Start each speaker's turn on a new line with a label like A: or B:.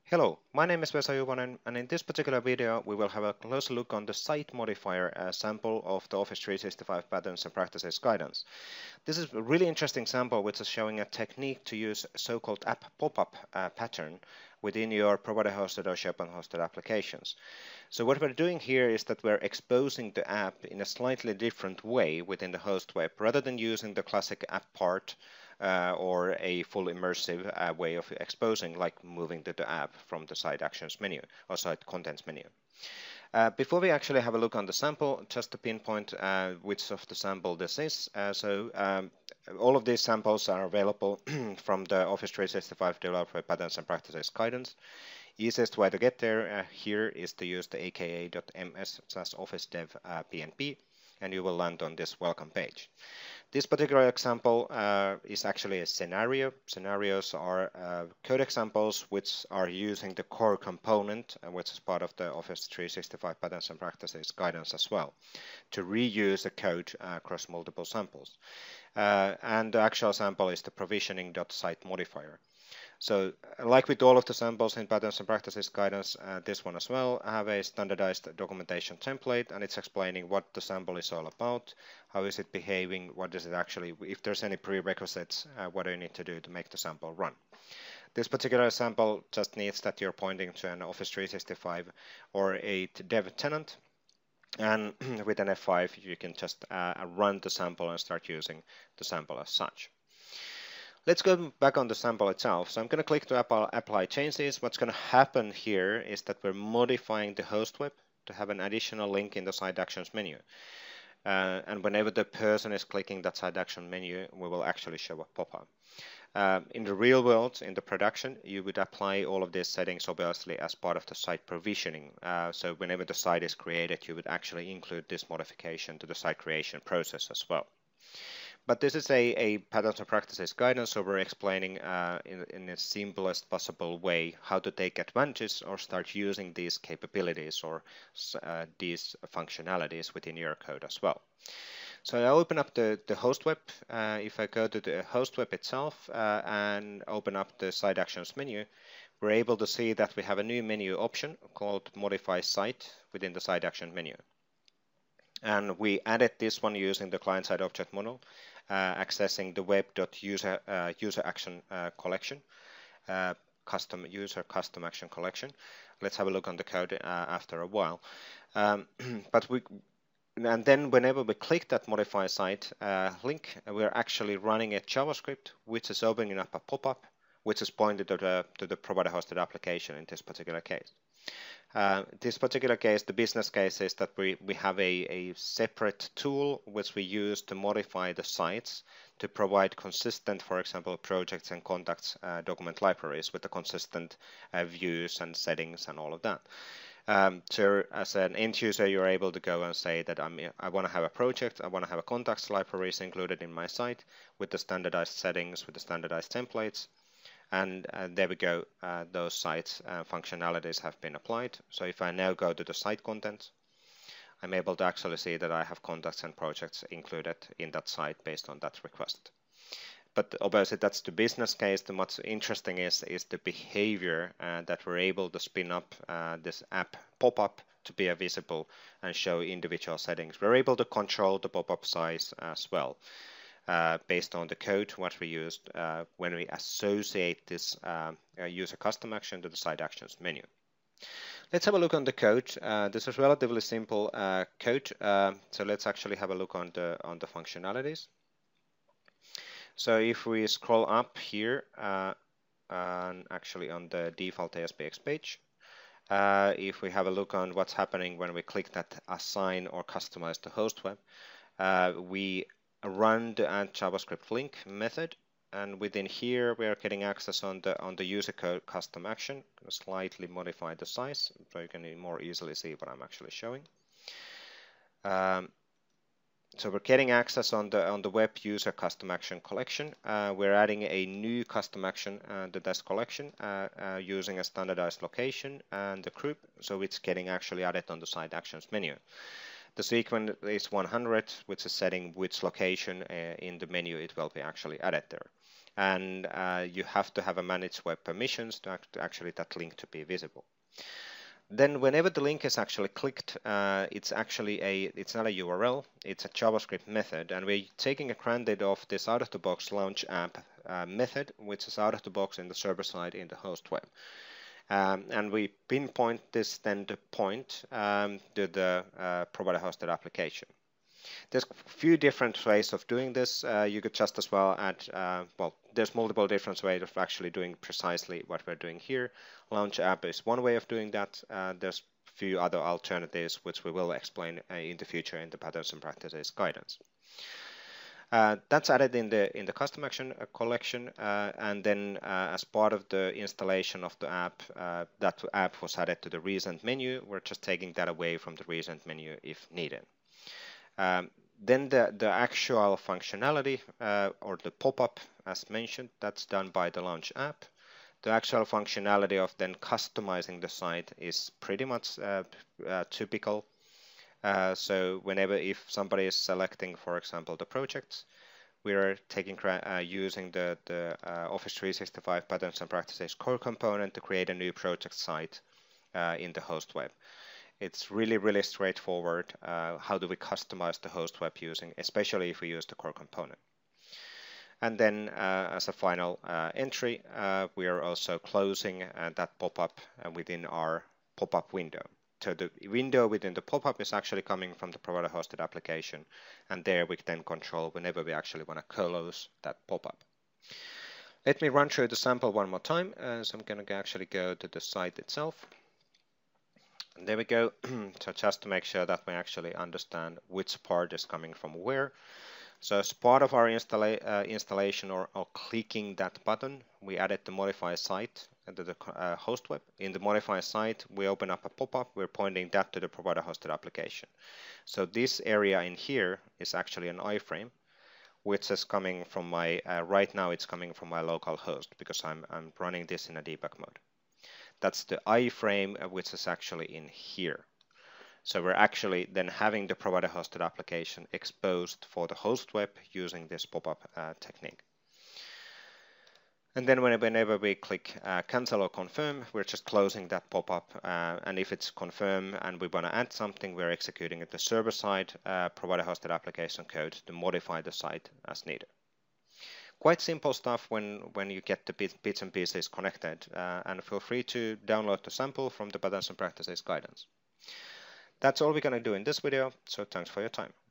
A: Hello, my name is Vesa Juvonen, and in this particular video we will have a closer look on the site modifier sample of the Office 365 patterns and practices guidance. This is a really interesting sample which is showing a technique to use so-called app pop-up pattern within your provider-hosted or SharePoint-hosted applications. So what we're doing here is that we're exposing the app in a slightly different way within the host web, rather than using the classic app part or a full immersive way of exposing, like moving the app from the site actions menu or site contents menu. Before we actually have a look on the sample, just to pinpoint which of the sample this is. All of these samples are available from the Office 365 Developer Patterns and Practices guidance. Easiest way to get there here is to use the aka.ms/office-dev PNP, and you will land on this welcome page. This particular example is actually a scenario. Scenarios are code examples which are using the core component, which is part of the Office 365 Patterns and Practices guidance as well, to reuse the code across multiple samples. And the actual sample is the provisioning.site modifier. So like with all of the samples in Patterns and Practices guidance, this one as well have a standardized documentation template, and it's explaining what the sample is all about, how is it behaving, what is it actually, if there's any prerequisites, what do you need to do to make the sample run. This particular sample just needs that you're pointing to an Office 365 or a dev tenant, and with an F5 you can just run the sample and start using the sample as such. Let's go back on the sample itself. So I'm going to click to apply changes. What's going to happen here is that we're modifying the host web to have an additional link in the site actions menu. And whenever the person is clicking that site action menu, we will actually show a pop-up. In the real world, in the production, you would apply all of these settings obviously as part of the site provisioning. So whenever the site is created, you would actually include this modification to the site creation process as well. But this is a patterns and practices guidance, so we're explaining in the simplest possible way how to take advantage or start using these capabilities or these functionalities within your code as well. So I open up the host web. If I go to the host web itself and open up the site actions menu, we're able to see that we have a new menu option called modify site within the site action menu. And we added this one using the client-side object model, accessing the web.user action collection, custom action collection. Let's have a look on the code after a while. And then whenever we click that modify site link, we're actually running a JavaScript, which is opening up a pop-up, which is pointed to the provider-hosted application in this particular case. This particular case, the business case, is that we have a separate tool which we use to modify the sites to provide consistent, for example, projects and contacts document libraries with the consistent views and settings and all of that. So as an end user, you're able to go and say that I want to have a project, I want to have a contacts libraries included in my site with the standardized settings, with the standardized templates. And there we go, those sites functionalities have been applied. So if I now go to the site content, I'm able to actually see that I have contacts and projects included in that site based on that request. But obviously that's the business case. The what's interesting is the behavior that we're able to spin up this app pop-up to be visible and show individual settings. We're able to control the pop-up size as well. Based on the code, what we used when we associate this user custom action to the site actions menu. Let's have a look on the code. This is relatively simple code, so let's actually have a look on the functionalities. So if we scroll up here, and actually on the default ASPX page, if we have a look on what's happening when we click that assign or customize the host web, we run the add JavaScript link method, and within here we are getting access on the user code custom action. Slightly modify the size so you can more easily see what I'm actually showing. So we're getting access on the web user custom action collection. We're adding a new custom action to this collection using a standardized location and the group, so it's getting actually added on the site actions menu. The sequence is 100, which is setting which location in the menu it will be actually added there. and you have to have a managed web permissions to actually that link to be visible. Then whenever the link is actually clicked, it's not a URL, it's a JavaScript method, and we're taking a granted of this out-of-the-box launch app method, which is out of the box in the server side in the host web. And we pinpoint this then to point to the provider-hosted application. There's a few different ways of doing this. You could just as well add, well, there's multiple different ways of actually doing precisely what we're doing here. Launch app is one way of doing that. There's a few other alternatives, which we will explain in the future in the patterns and practices guidance. That's added in the custom action collection, and then as part of the installation of the app, that app was added to the recent menu. We're just taking that away from the recent menu if needed. Then the actual functionality or the pop-up, as mentioned, that's done by the launch app. The actual functionality of then customizing the site is pretty much typical. So whenever if somebody is selecting, for example, the projects, we are using the Office 365 Patterns and Practices core component to create a new project site in the host web. It's really straightforward. How do we customize the host web using, especially if we use the core component? And then as a final entry, we are also closing that pop-up within our pop-up window. So the window within the pop-up is actually coming from the provider-hosted application, and there we can control whenever we actually want to close that pop-up. Let me run through the sample one more time. So I'm going to actually go to the site itself. And there we go. So just to make sure that we actually understand which part is coming from where. So as part of our installation or clicking that button, we added the modify site to the host web. In the modify site, we open up a pop-up. We're pointing that to the provider-hosted application. So this area in here is actually an iframe, which is coming from my, right now it's coming from my local host because I'm running this in a debug mode. That's the iframe, which is actually in here. So we're actually then having the provider-hosted application exposed for the host web using this pop-up technique. And then whenever we click cancel or confirm, we're just closing that pop-up. And if it's confirm and we want to add something, we're executing at the server-side provider-hosted application code to modify the site as needed. Quite simple stuff when you get the bits and pieces connected. And feel free to download the sample from the Patterns and Practices guidance. That's all we're going to do in this video, so thanks for your time.